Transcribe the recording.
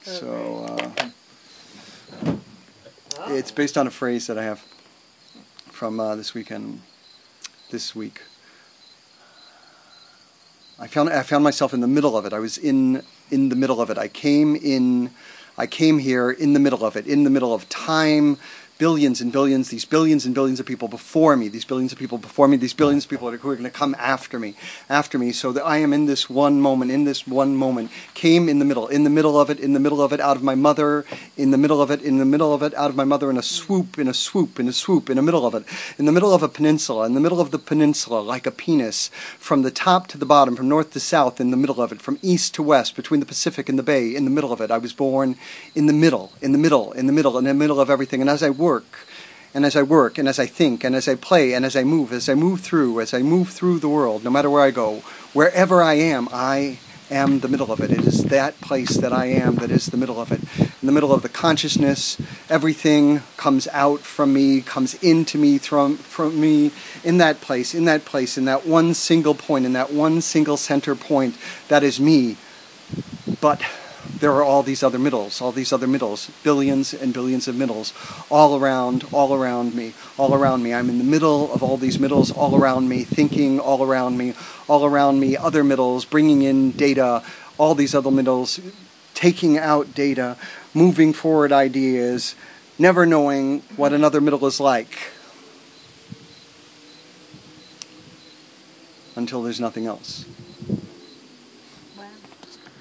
So it's based on a phrase that I have from this week. I found myself in the middle of it. I was in the middle of it. I came here in the middle of it, in the middle of time. Billions and billions, these billions and billions of people before me, these billions of people before me, these billions of people who are going to come after me, so that I am in this one moment, came in the middle of it, out of my mother, in the middle of it, out of my mother, in a swoop, in the middle of it, in the middle of a peninsula, in the middle of the peninsula, like a penis, from the top to the bottom, from north to south, in the middle of it, from east to west, between the Pacific and the Bay, in the middle of it. I was born in the middle of everything, and as I work, and as I think, and as I play, and as I move through the world, no matter where I go, wherever I am the middle of it. It is that place that I am that is the middle of it. In the middle of the consciousness, everything comes out from me, comes into me, from me, in that place, in that one single point, in that one single center point, that is me. But there are all these other middles, billions and billions of middles, all around me. I'm in the middle of all these middles, all around me, thinking all around me, other middles, bringing in data, all these other middles, taking out data, moving forward ideas, never knowing what another middle is like, until there's nothing else.